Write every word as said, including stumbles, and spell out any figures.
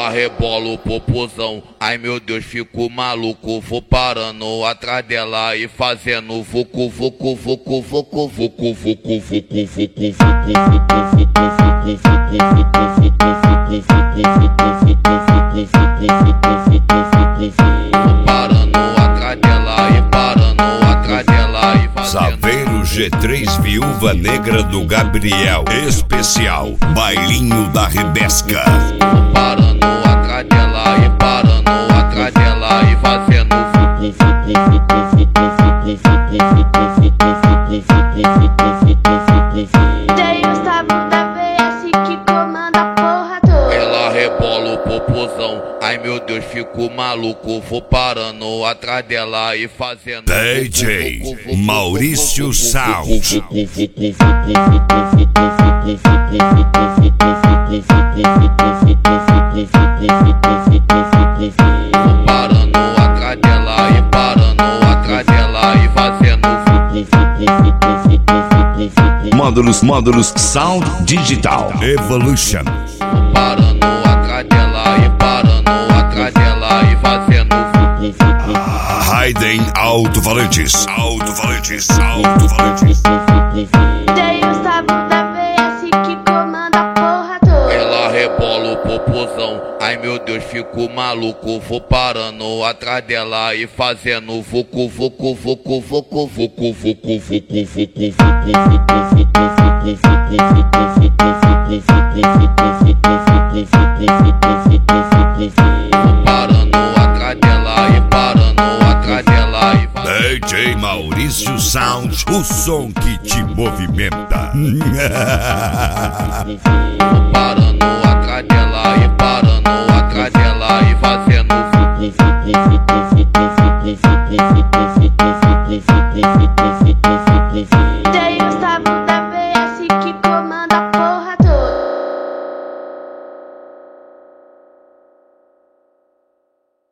Ela rebola o popozão, ai meu Deus, fico maluco. Vou parando atrás dela e fazendo vucu, vucu, vucu, vucu, vucu, vucu, vucu, vucu, vucu, parando atrás dela e parando atrás dela e fazendo. Saveiro G três Viúva Negra do Gabriel, especial Bailinho da Rebesca. Parando atrás dela e parando atrás dela e fazendo. Tem o Sabu da V S que comanda a porra toda. Ela rebola o popozão, ai meu Deus, fico maluco. Vou parando atrás dela e fazendo. D J Maurício Sound. Parando atrás dela e parando atrás dela e fazendo. Módulos, módulos Sound Digital Evolution. Parando atrás dela e parando atrás dela e fazendo. Raiden Alto-Falantes. Alto-Falantes. Alto-Falantes. Tem o Sabu da V S que comanda a porra toda. Ela rebola o popozão, ai meu Deus, fico maluco. Vou parando atrás dela e fazendo vucu, vucu, vucu, vucu, vucu, vucu, vucu, vucu, parando atrás dela e parando atrás dela e D J Maurício Sound, o som que te movimenta. parando atrás dela e parando atrás dela e fazendo.